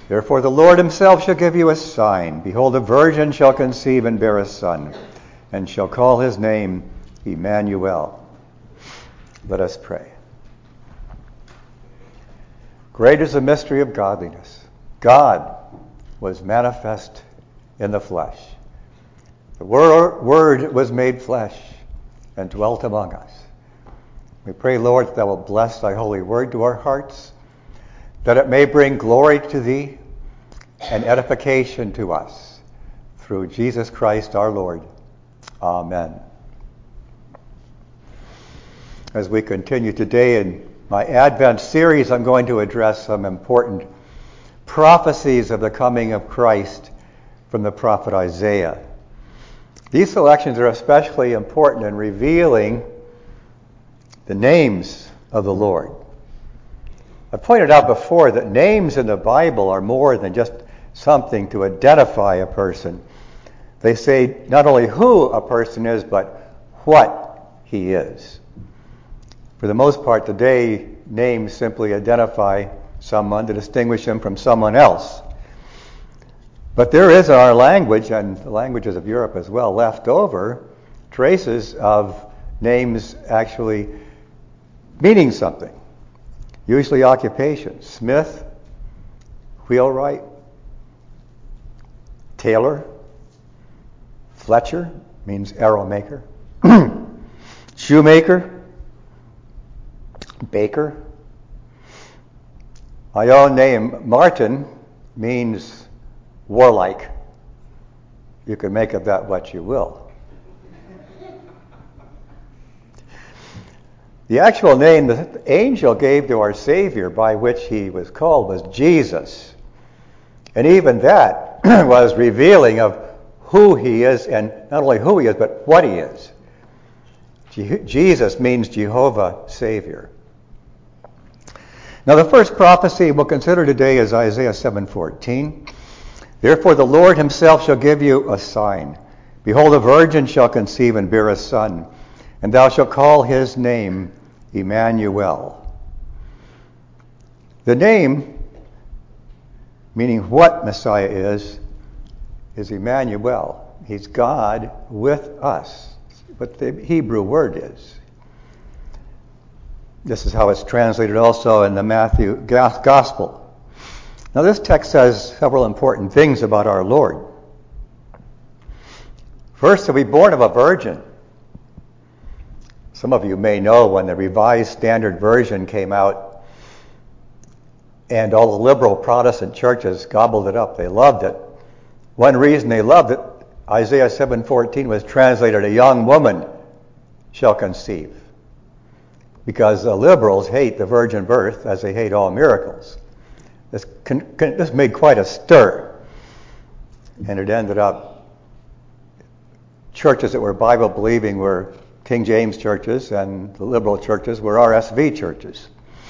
Therefore the Lord himself shall give you a sign. Behold, a virgin shall conceive and bear a son, and shall call his name Emmanuel. Let us pray. Great is the mystery of godliness. God was manifest in the flesh. The Word was made flesh and dwelt among us. We pray, Lord, that thou wilt bless thy holy word to our hearts, that it may bring glory to thee and edification to us. Through Jesus Christ our Lord. Amen. As we continue today in my Advent series, I'm going to address some important prophecies of the coming of Christ from the prophet Isaiah. These selections are especially important in revealing the names of the Lord. I pointed out before that names in the Bible are more than just something to identify a person. They say not only who a person is, but what he is. For the most part today, names simply identify someone to distinguish him from someone else. But there is in our language, and the languages of Europe as well, left over traces of names actually meaning something. Usually occupation. Smith, wheelwright, tailor, Fletcher means arrow maker, shoemaker, baker. My own name, Martin, means warlike. You can make of that what you will. The actual name the angel gave to our Savior by which he was called was Jesus. And even that was revealing of who he is, and not only who he is, but what he is. Jesus means Jehovah Savior. Now the first prophecy we'll consider today is Isaiah 7:14. Therefore the Lord himself shall give you a sign. Behold, a virgin shall conceive and bear a son, and thou shalt call his name Emmanuel. The name, meaning what Messiah is Emmanuel. He's God with us. What the Hebrew word is. This is how it's translated also in the Matthew Gospel. Now this text says several important things about our Lord. First, to be born of a virgin. Some of you may know when the Revised Standard Version came out and all the liberal Protestant churches gobbled it up. They loved it. One reason they loved it, Isaiah 7:14 was translated, a young woman shall conceive. Because the liberals hate the virgin birth as they hate all miracles. This made quite a stir. And it ended up, churches that were Bible-believing were King James churches, and the liberal churches were RSV churches.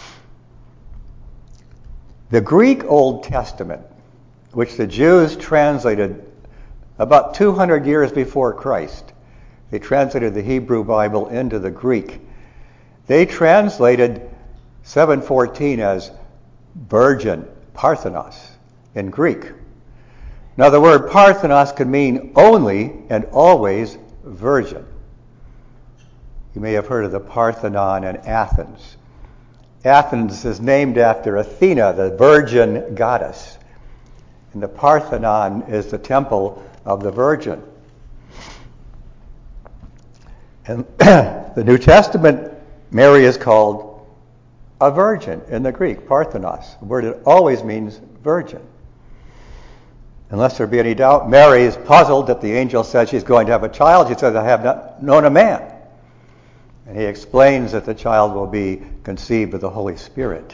The Greek Old Testament, which the Jews translated about 200 years before Christ, they translated the Hebrew Bible into the Greek. They translated 7:14 as virgin, Parthenos, in Greek. Now the word Parthenos could mean only and always virgin. You may have heard of the Parthenon in Athens. Athens is named after Athena, the virgin goddess. And the Parthenon is the temple of the Virgin. And the New Testament, Mary is called a virgin in the Greek, Parthenos. The word it always means virgin. Unless there be any doubt, Mary is puzzled that the angel says she's going to have a child. She says, I have not known a man. And he explains that the child will be conceived of the Holy Spirit.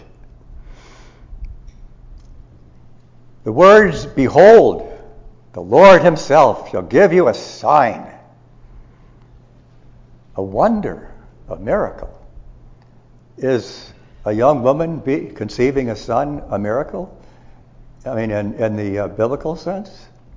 The words, behold, the Lord himself shall give you a sign, a wonder, a miracle. Is a young woman conceiving a son a miracle? I mean, in the biblical sense?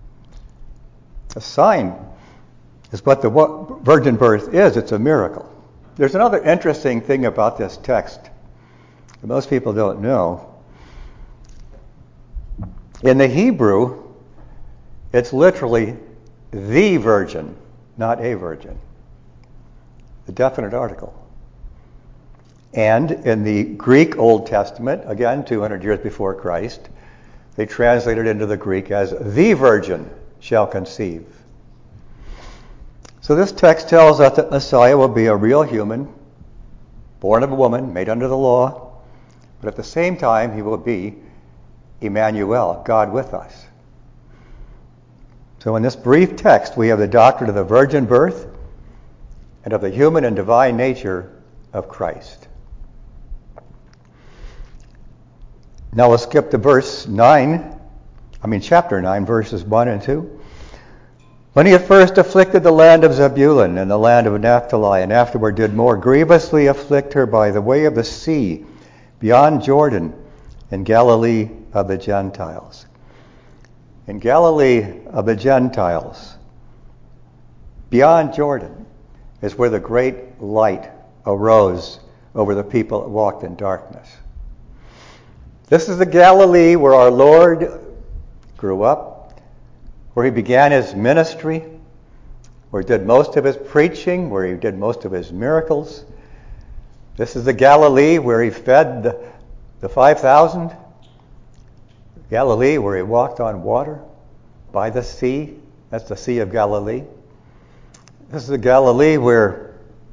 A sign is what the virgin birth is. It's a miracle. There's another interesting thing about this text that most people don't know. In the Hebrew, it's literally the virgin, not a virgin. The definite article. And in the Greek Old Testament, again 200 years before Christ, they translated into the Greek as the virgin shall conceive. So this text tells us that Messiah will be a real human, born of a woman, made under the law, but at the same time he will be Emmanuel, God with us. So in this brief text we have the doctrine of the virgin birth and of the human and divine nature of Christ. Now we'll skip to chapter 9, verses 1 and 2. When he at first afflicted the land of Zebulun and the land of Naphtali, and afterward did more grievously afflict her by the way of the sea, beyond Jordan, in Galilee of the Gentiles. In Galilee of the Gentiles, beyond Jordan, is where the great light arose over the people that walked in darkness. This is the Galilee where our Lord grew up, where he began his ministry, where he did most of his preaching, where he did most of his miracles. This is the Galilee where he fed the 5,000. Galilee where he walked on water by the sea. That's the Sea of Galilee. This is the Galilee where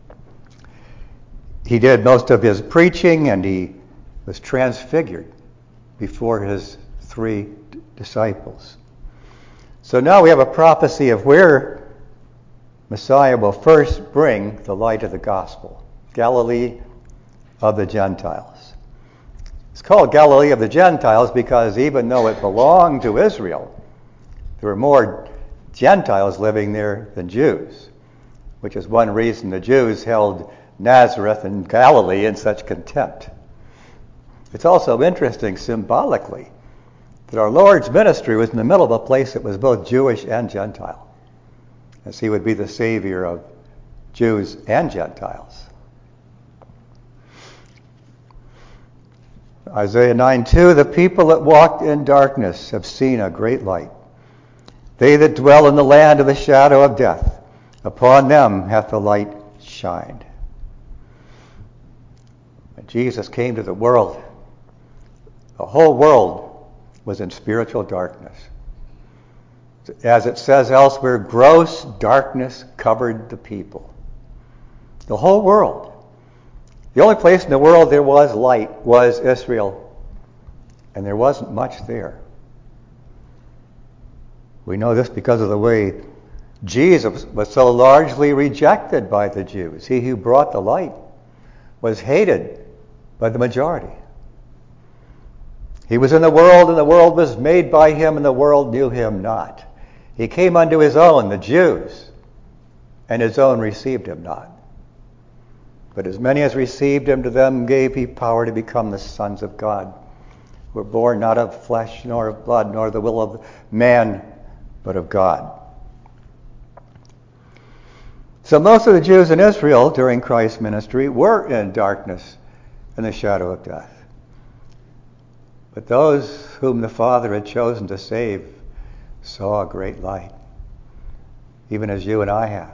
he did most of his preaching and he was transfigured before his 3 disciples. So now we have a prophecy of where Messiah will first bring the light of the gospel. Galilee of the Gentiles. It's called Galilee of the Gentiles because even though it belonged to Israel, there were more Gentiles living there than Jews, which is one reason the Jews held Nazareth and Galilee in such contempt. It's also interesting symbolically that our Lord's ministry was in the middle of a place that was both Jewish and Gentile, as he would be the Savior of Jews and Gentiles. Isaiah 9:2, the people that walked in darkness have seen a great light. They that dwell in the land of the shadow of death, upon them hath the light shined. When Jesus came to the world, the whole world was in spiritual darkness. As it says elsewhere, gross darkness covered the people. The whole world. The only place in the world there was light was Israel, and there wasn't much there. We know this because of the way Jesus was so largely rejected by the Jews. He who brought the light was hated by the majority. He was in the world, and the world was made by him, and the world knew him not. He came unto his own, the Jews, and his own received him not. But as many as received him, to them gave he power to become the sons of God, who were born not of flesh, nor of blood, nor the will of man, but of God. So most of the Jews in Israel during Christ's ministry were in darkness and the shadow of death. But those whom the Father had chosen to save saw a great light, even as you and I have.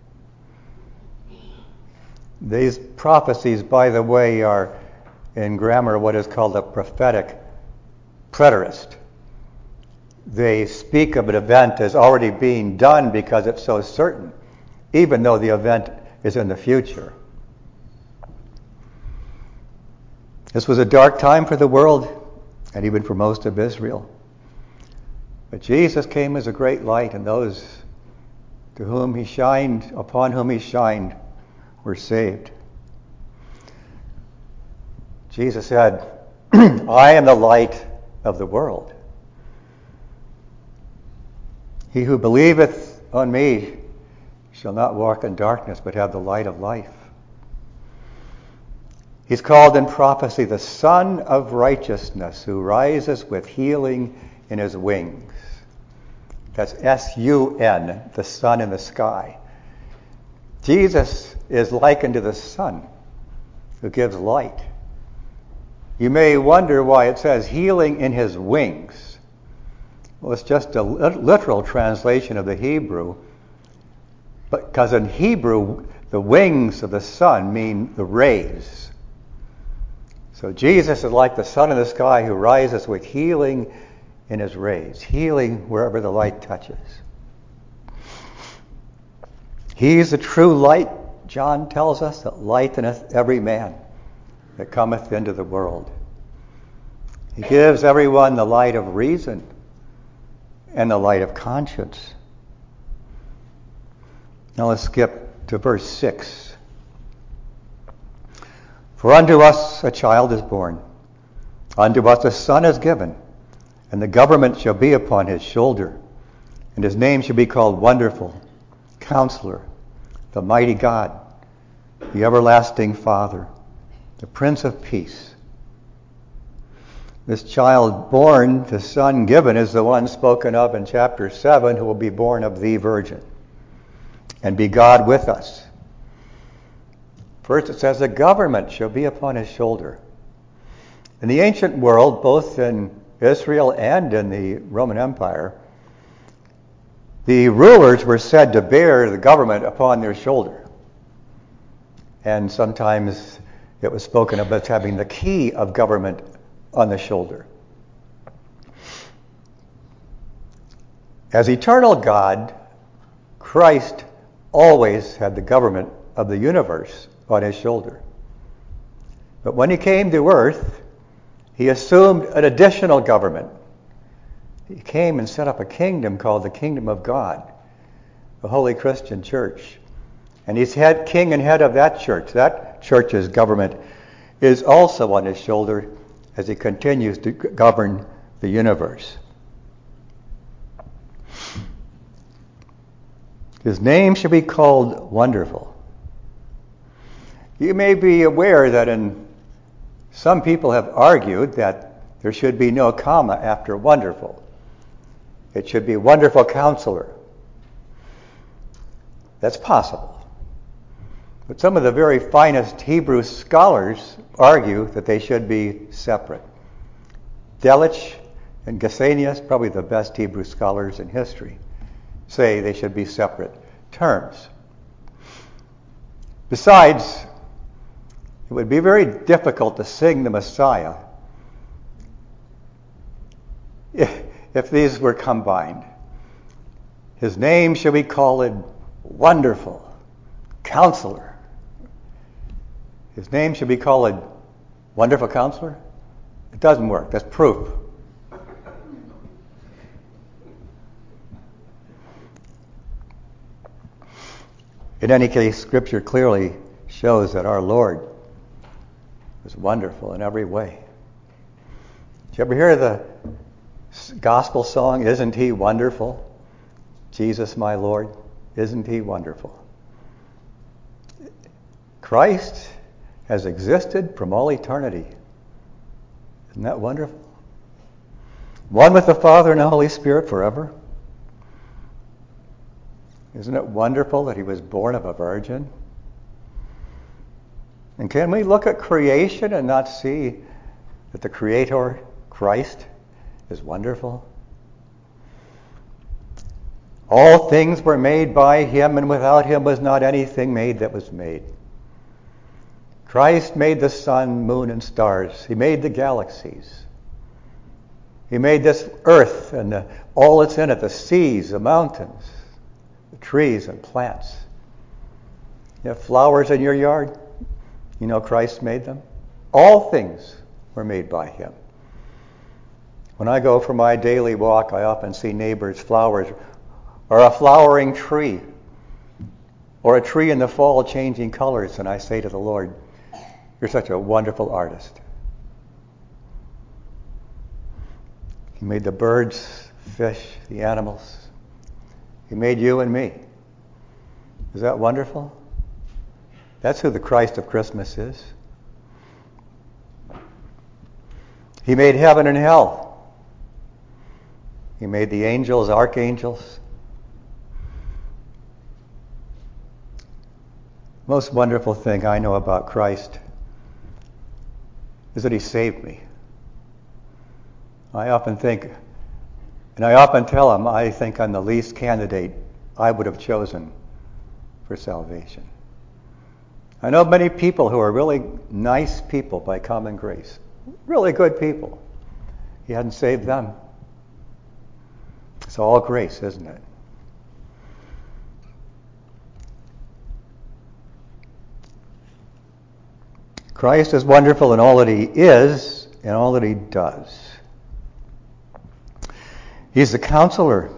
These prophecies, by the way, are in grammar what is called a prophetic preterist. They speak of an event as already being done because it's so certain, even though the event is in the future. This was a dark time for the world, and even for most of Israel. But Jesus came as a great light, and those to whom he shined, upon whom he shined, were saved. Jesus said, I am the light of the world. He who believeth on me shall not walk in darkness, but have the light of life. He's called in prophecy the Son of Righteousness, who rises with healing in his wings. That's S-U-N, the sun in the sky. Jesus is likened to the sun who gives light. You may wonder why it says healing in his wings. Well, it's just a literal translation of the Hebrew, because in Hebrew, the wings of the sun mean the rays. So Jesus is like the sun in the sky who rises with healing in his rays, healing wherever the light touches. He is the true light, John tells us, that lighteneth every man that cometh into the world. He gives everyone the light of reason and the light of conscience. Now let's skip to verse 6. For unto us a child is born, unto us a son is given, and the government shall be upon his shoulder, and his name shall be called Wonderful, Counselor, the Mighty God, the Everlasting Father, the Prince of Peace. This child born, the son given, is the one spoken of in chapter 7, who will be born of the virgin and be God with us. First it says the government shall be upon his shoulder. In the ancient world, both in Israel and in the Roman Empire, the rulers were said to bear the government upon their shoulder. And sometimes it was spoken of as having the key of government on the shoulder. As eternal God, Christ always had the government of the universe on his shoulder. But when he came to earth, he assumed an additional government. He came and set up a kingdom called the Kingdom of God, the Holy Christian Church. And he's king and head of that church. That church's government is also on his shoulder as he continues to govern the universe. His name shall be called Wonderful. You may be aware that some people have argued that there should be no comma after wonderful. It should be Wonderful Counselor. That's possible. But some of the very finest Hebrew scholars argue that they should be separate. Delitzsch and Gesenius, probably the best Hebrew scholars in history, say they should be separate terms. Besides, it would be very difficult to sing the Messiah if these were combined. His name shall be called Wonderful, Counselor. His name should be called Wonderful Counselor? It doesn't work. That's proof. In any case, Scripture clearly shows that our Lord was wonderful in every way. Did you ever hear the gospel song, Isn't He Wonderful? Jesus, my Lord, isn't He wonderful? Christ has existed from all eternity. Isn't that wonderful? One with the Father and the Holy Spirit forever. Isn't it wonderful that he was born of a virgin? And can we look at creation and not see that the Creator, Christ, is wonderful? All things were made by him, and without him was not anything made that was made. Christ made the sun, moon, and stars. He made the galaxies. He made this earth and all that's in it, the seas, the mountains, the trees and plants. You have flowers in your yard? You know Christ made them. All things were made by him. When I go for my daily walk, I often see neighbors' flowers, or a flowering tree, or a tree in the fall changing colors, and I say to the Lord, you're such a wonderful artist. He made the birds, fish, the animals. He made you and me. Is that wonderful? That's who the Christ of Christmas is. He made heaven and hell. He made the angels, archangels. Most wonderful thing I know about Christ is that he saved me. I often think And I often tell them I think I'm the least candidate I would have chosen for salvation. I know many people who are really nice people by common grace, really good people. He hadn't saved them. It's all grace, isn't it? Christ is wonderful in all that he is and all that he does. He's the counselor.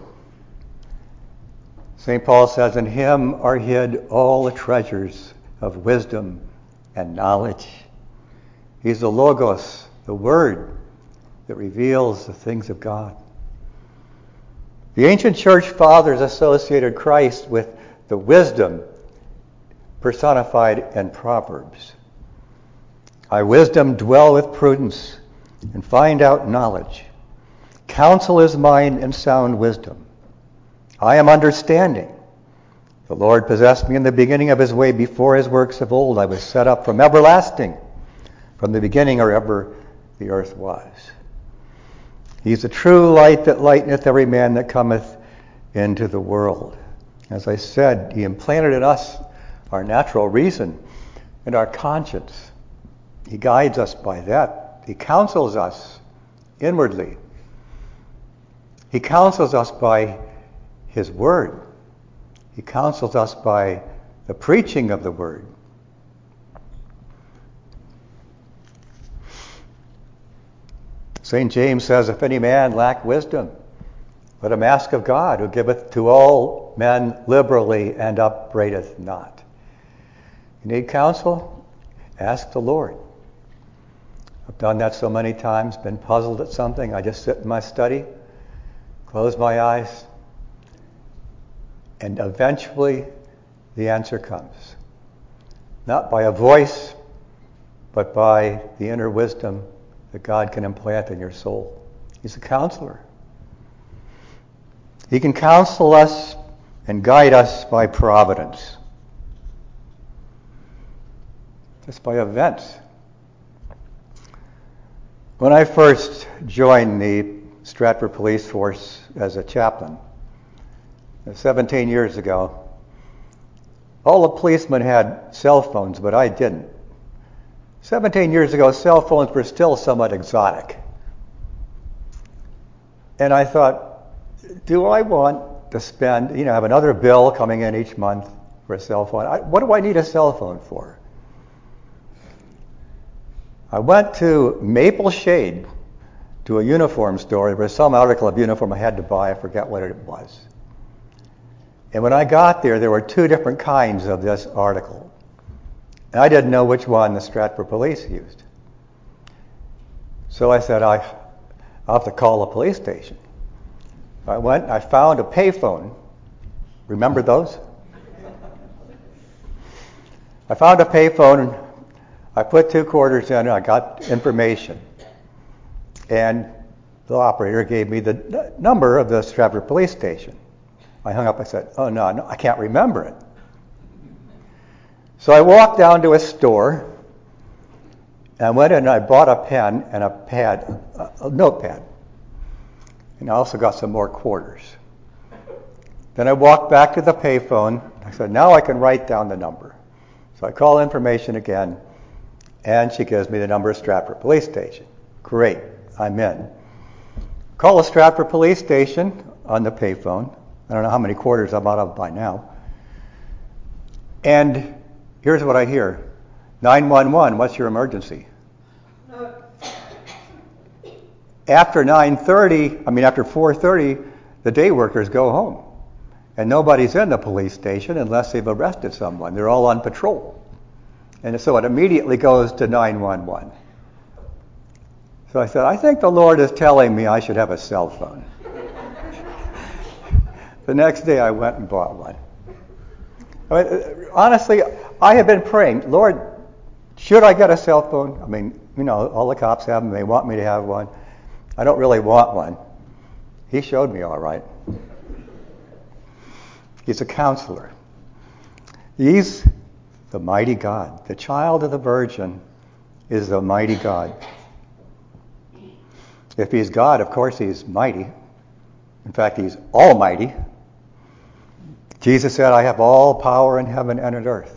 St. Paul says, in him are hid all the treasures of wisdom and knowledge. He's the Logos, the Word that reveals the things of God. The ancient church fathers associated Christ with the wisdom personified in Proverbs. I, wisdom, dwell with prudence and find out knowledge. Counsel is mine and sound wisdom. I am understanding. The Lord possessed me in the beginning of his way before his works of old. I was set up from everlasting, from the beginning or ever the earth was. He's the true light that lighteneth every man that cometh into the world. As I said, he implanted in us our natural reason and our conscience. He guides us by that. He counsels us inwardly. He counsels us by his word. He counsels us by the preaching of the word. St. James says, if any man lack wisdom, let him ask of God, who giveth to all men liberally and upbraideth not. You need counsel? Ask the Lord. I've done that so many times, been puzzled at something. I just sit in my study, close my eyes, and eventually the answer comes. Not by a voice, but by the inner wisdom that God can implant in your soul. He's a counselor. He can counsel us and guide us by providence. Just by events. When I first joined the Stratford Police Force as a chaplain, 17 years ago, all the policemen had cell phones, but I didn't. 17 years ago, cell phones were still somewhat exotic. And I thought, do I want to spend, have another bill coming in each month for a cell phone? What do I need a cell phone for? I went to Maple Shade to a uniform store. There was some article of uniform I had to buy. I forget what it was. And when I got there, there were two different kinds of this article. And I didn't know which one the Stratford Police used. So I said, I'll have to call the police station. I went, I found a payphone. Remember those? I found a payphone. I put 2 quarters in, I got information. And the operator gave me the number of the Stratford Police Station. I hung up, I said, oh no, I can't remember it. So I walked down to a store, and I went in and I bought a pen and a notepad. And I also got some more quarters. Then I walked back to the payphone. I said, now I can write down the number. So I call information again, and she gives me the number of Stratford Police Station. Great, I'm in. Call the Stratford Police Station on the payphone. I don't know how many quarters I'm out of by now. And here's what I hear. 911, what's your emergency? After 4:30, the day workers go home. And nobody's in the police station unless they've arrested someone. They're all on patrol. And so it immediately goes to 911. So I said, I think the Lord is telling me I should have a cell phone. The next day I went and bought one. Honestly, I have been praying, Lord, should I get a cell phone? I mean, all the cops have them. They want me to have one. I don't really want one. He showed me all right. He's a counselor. He's the mighty God. The child of the Virgin is the mighty God. If he's God, of course he's mighty. In fact, he's almighty. Jesus said, I have all power in heaven and on earth.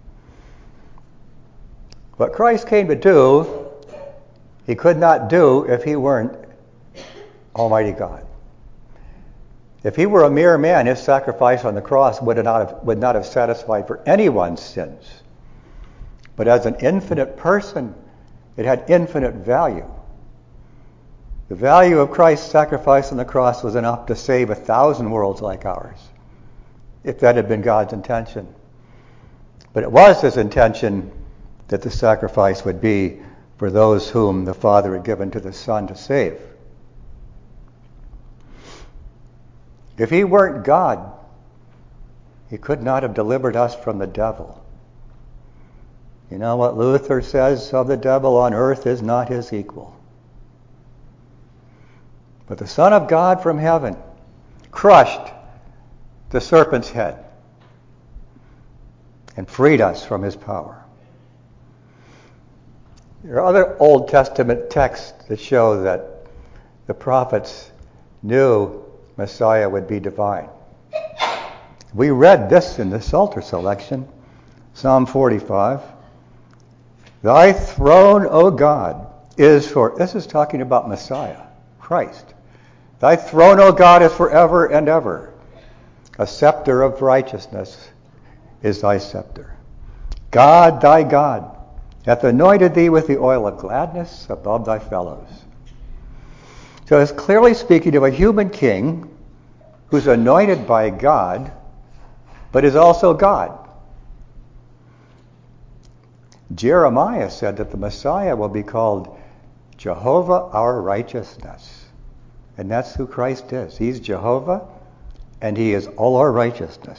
What Christ came to do, he could not do if he weren't Almighty God. If he were a mere man, his sacrifice on the cross would not have satisfied for anyone's sins. But as an infinite person, it had infinite value. The value of Christ's sacrifice on the cross was enough to save 1,000 worlds like ours, if that had been God's intention. But it was his intention that the sacrifice would be for those whom the Father had given to the Son to save. If he weren't God, he could not have delivered us from the devil. You know what Luther says of the devil? On earth is not his equal. But the Son of God from heaven crushed the serpent's head and freed us from his power. There are other Old Testament texts that show that the prophets knew Messiah would be divine. We read this in the Psalter selection, Psalm 45. Thy throne, O God, is for, this is talking about Messiah, Christ. Thy throne, O God, is forever and ever. A scepter of righteousness is thy scepter. God, thy God, hath anointed thee with the oil of gladness above thy fellows. So it's clearly speaking of a human king who's anointed by God, but is also God. Jeremiah said that the Messiah will be called Jehovah our righteousness. And that's who Christ is. He's Jehovah, and he is all our righteousness.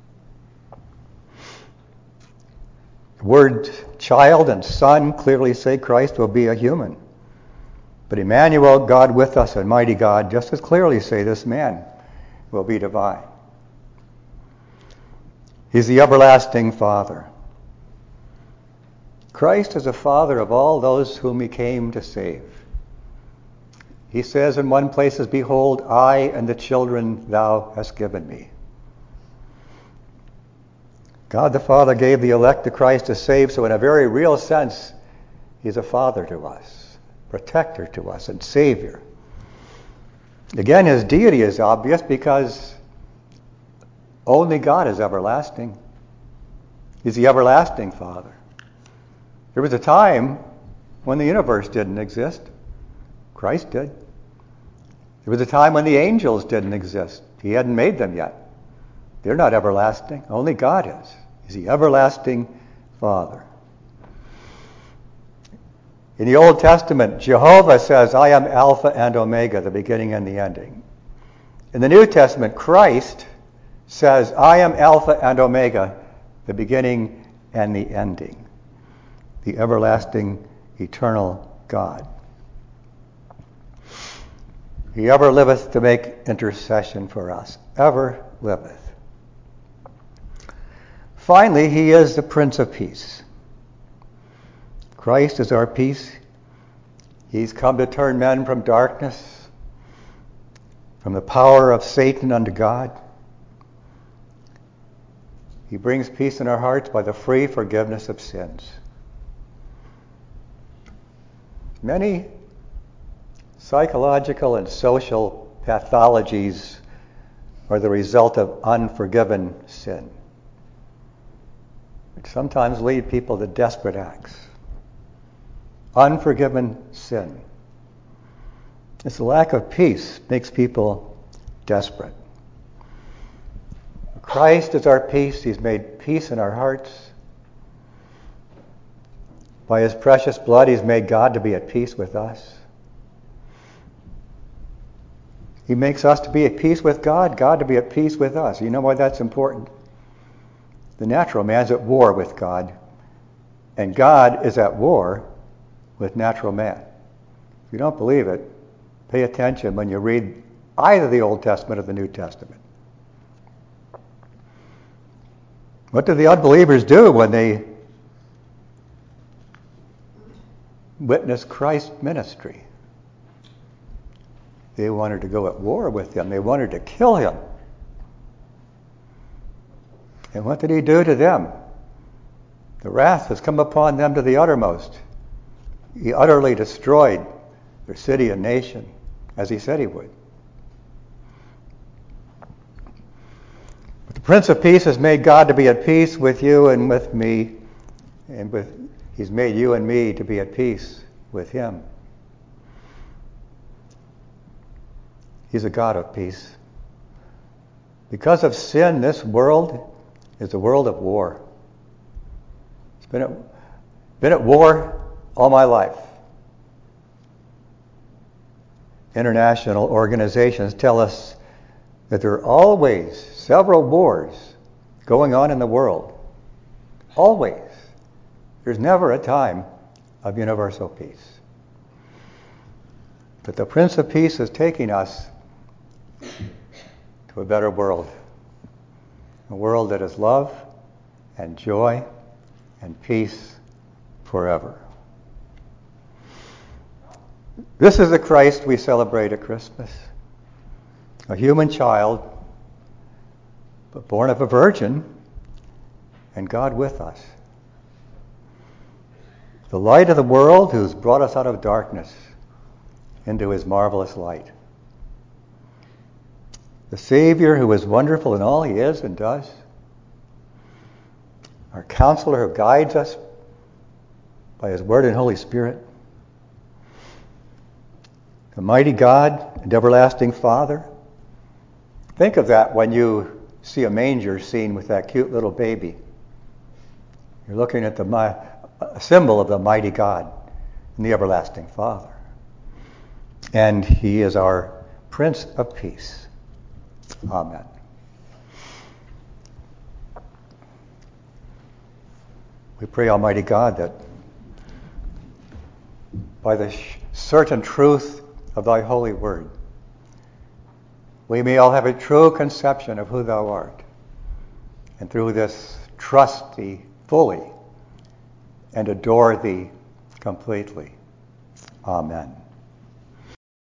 The word child and son clearly say Christ will be a human. But Emmanuel, God with us, and mighty God, just as clearly say this man will be divine. He's the everlasting Father. Christ is a father of all those whom he came to save. He says in one place, behold, I and the children thou hast given me. God the Father gave the elect to Christ to save, so in a very real sense, he's a father to us, protector to us, and savior. Again, his deity is obvious because only God is everlasting. He's the everlasting Father. There was a time when the universe didn't exist. Christ did. There was a time when the angels didn't exist. He hadn't made them yet. They're not everlasting. Only God is. He's the everlasting Father. In the Old Testament, Jehovah says, I am Alpha and Omega, the beginning and the ending. In the New Testament, Christ says, I am Alpha and Omega, the beginning and the ending. The everlasting, eternal God. He ever liveth to make intercession for us. Ever liveth. Finally, he is the Prince of Peace. Christ is our peace. He's come to turn men from darkness, from the power of Satan unto God. He brings peace in our hearts by the free forgiveness of sins. Many psychological and social pathologies are the result of unforgiven sin, which sometimes lead people to desperate acts. Unforgiven sin. This lack of peace makes people desperate. Christ is our peace. He's made peace in our hearts. By his precious blood, he's made God to be at peace with us. He makes us to be at peace with God, God to be at peace with us. You know why that's important? The natural man's at war with God, and God is at war with natural man. If you don't believe it, pay attention when you read either the Old Testament or the New Testament. What do the unbelievers do when they witness Christ's ministry? They wanted to go at war with him. They wanted to kill him. And what did he do to them? The wrath has come upon them to the uttermost. He utterly destroyed their city and nation, as he said he would. But the Prince of Peace has made God to be at peace with you and with me, and he's made you and me to be at peace with him. He's a God of peace. Because of sin, this world is a world of war. It's been at war all my life. International organizations tell us that there are always several wars going on in the world. Always. There's never a time of universal peace. But the Prince of Peace is taking us to a better world. A world that is love and joy and peace forever. This is the Christ we celebrate at Christmas. A human child, but born of a virgin, and God with us. The light of the world who's brought us out of darkness into his marvelous light. The Savior who is wonderful in all he is and does. Our Counselor who guides us by his Word and Holy Spirit. The mighty God and everlasting Father. Think of that when you see a manger scene with that cute little baby. You're looking at a symbol of the mighty God and the everlasting Father. And he is our Prince of Peace. Amen. We pray, Almighty God, that by the certain truth of thy holy word, we may all have a true conception of who thou art, and through this trust thee fully and adore thee completely. Amen.